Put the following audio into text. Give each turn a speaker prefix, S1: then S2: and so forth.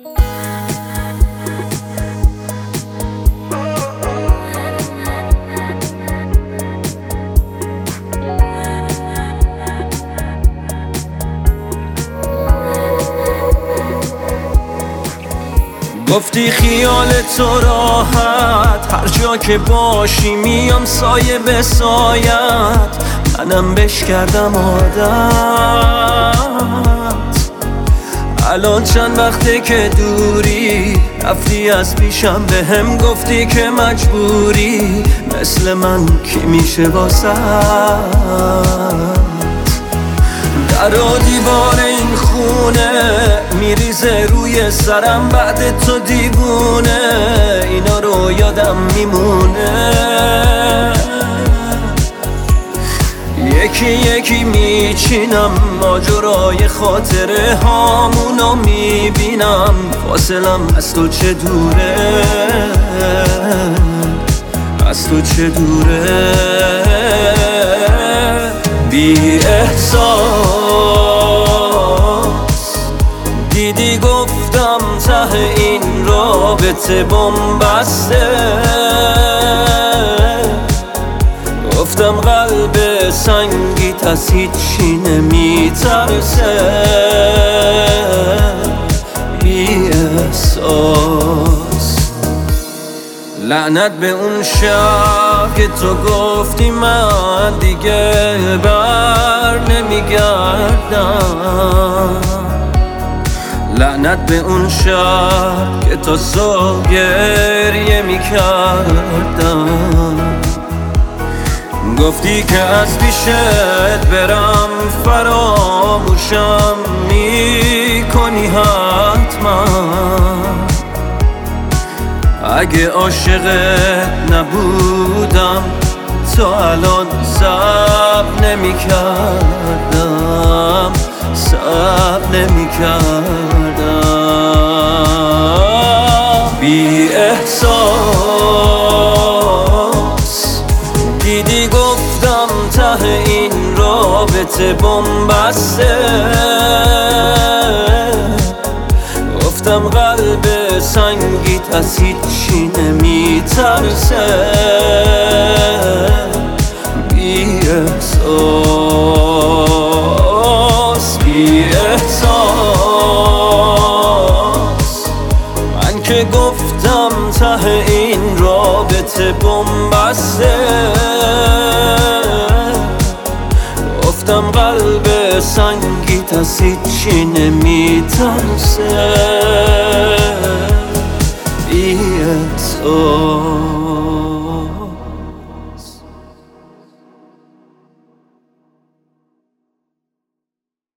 S1: گفتی خیال تو راحت، هر جا که باشی میام سایه به سایت. منم بش کردم عادت، الان چند وقته که دوری، رفتی از پیشم به هم گفتی که مجبوری. مثل من کی میشه واسه در و دیوار این خونه میریزه روی سرم بعد تو دیوونه. اینا رو یادم میمونه، یکی یکی میچینم ماجرای خاطره هامونو میبینم. فاصلم از تو چه دوره، از تو چه دوره. بی احساس دیدی گفتم ته این رابطه بن‌بسته. گفتم قلب سنگیت از هیچی نمیترسه. بی احساس لعنت به اون شب که تو گفتی من دیگه بر نمیگردم. لعنت به اون شب که تا صبح گریه میکردم. گفتی که از پیشت برم فراموشم میکنی حتما. اگه عاشقت نبودم تا الان صبر نمی‌کردم، صبر نمی‌کردم. بی احساس دیدی گفتم ته این رابطه بن‌بسته. گفتم قلب سنگیت از هیچی نمیترسه. بی احساس، بی احساس من که گفتم ته این رابطه بن‌بسته. گفتم قلب سنگیت از هیچی نمیترسه. بی احساس.